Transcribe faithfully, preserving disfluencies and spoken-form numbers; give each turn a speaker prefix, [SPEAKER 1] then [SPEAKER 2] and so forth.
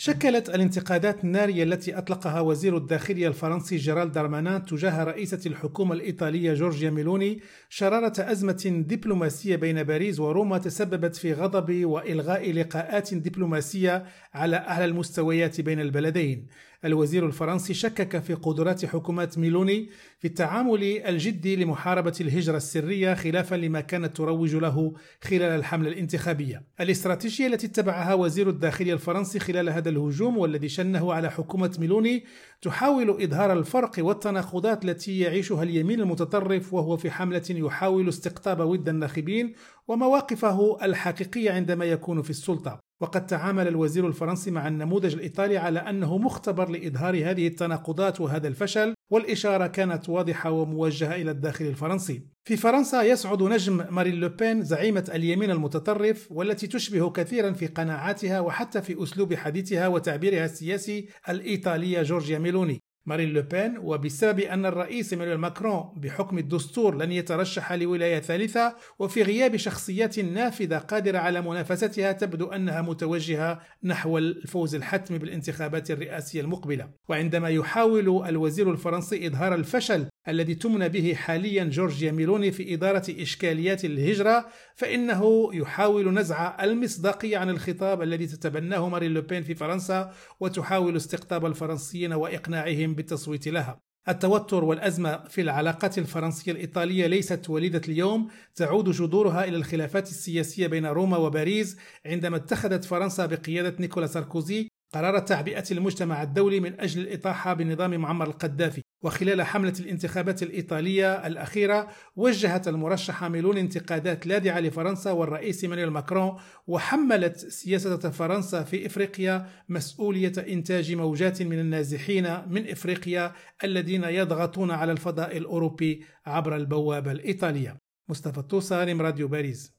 [SPEAKER 1] شكلت الانتقادات النارية التي أطلقها وزير الداخلية الفرنسي جيرالد دارمانان تجاه رئيسة الحكومة الإيطالية جورجيا ميلوني شرارة أزمة دبلوماسية بين باريس وروما تسببت في غضب وإلغاء لقاءات دبلوماسية على أعلى المستويات بين البلدين. الوزير الفرنسي شكك في قدرات حكومات ميلوني في التعامل الجدي لمحاربة الهجرة السرية خلافا لما كانت تروج له خلال الحملة الانتخابية. الاستراتيجية التي اتبعها وزير الداخلية الفرنسي خلال هذا الهجوم والذي شنه على حكومة ميلوني تحاول إظهار الفرق والتناقضات التي يعيشها اليمين المتطرف، وهو في حملة يحاول استقطاب ود الناخبين ومواقفه الحقيقية عندما يكون في السلطة. وقد تعامل الوزير الفرنسي مع النموذج الإيطالي على أنه مختبر لإظهار هذه التناقضات وهذا الفشل، والإشارة كانت واضحة وموجهة إلى الداخل الفرنسي. في فرنسا يصعد نجم مارين لوبين زعيمة اليمين المتطرف، والتي تشبه كثيرا في قناعاتها وحتى في أسلوب حديثها وتعبيرها السياسي الإيطالية جورجيا ميلوني. مارين لوبين، وبسبب أن الرئيس إيمانويل ماكرون بحكم الدستور لن يترشح لولاية ثالثة، وفي غياب شخصيات نافذة قادرة على منافستها، تبدو أنها متوجهة نحو الفوز الحتمي بالانتخابات الرئاسية المقبلة. وعندما يحاول الوزير الفرنسي إظهار الفشل الذي تمنى به حاليا جورجيا ميلوني في إدارة إشكاليات الهجرة، فإنه يحاول نزع المصداقية عن الخطاب الذي تتبناه مارين لوبين في فرنسا، وتحاول استقطاب الفرنسيين وإقناعهم بالتصويت لها. التوتر والأزمة في العلاقات الفرنسية الإيطالية ليست وليدة اليوم، تعود جذورها إلى الخلافات السياسية بين روما وباريس، عندما اتخذت فرنسا بقيادة نيكولا ساركوزي قرار تعبئة المجتمع الدولي من أجل الإطاحة بنظام معمر القذافي. وخلال حملة الانتخابات الإيطالية الأخيرة وجهت المرشحة ميلوني انتقادات لاذعة لفرنسا والرئيس إيمانويل ماكرون، وحملت سياسة فرنسا في إفريقيا مسؤولية إنتاج موجات من النازحين من إفريقيا الذين يضغطون على الفضاء الأوروبي عبر البوابة الإيطالية. مصطفى الطوساني، راديو باريس.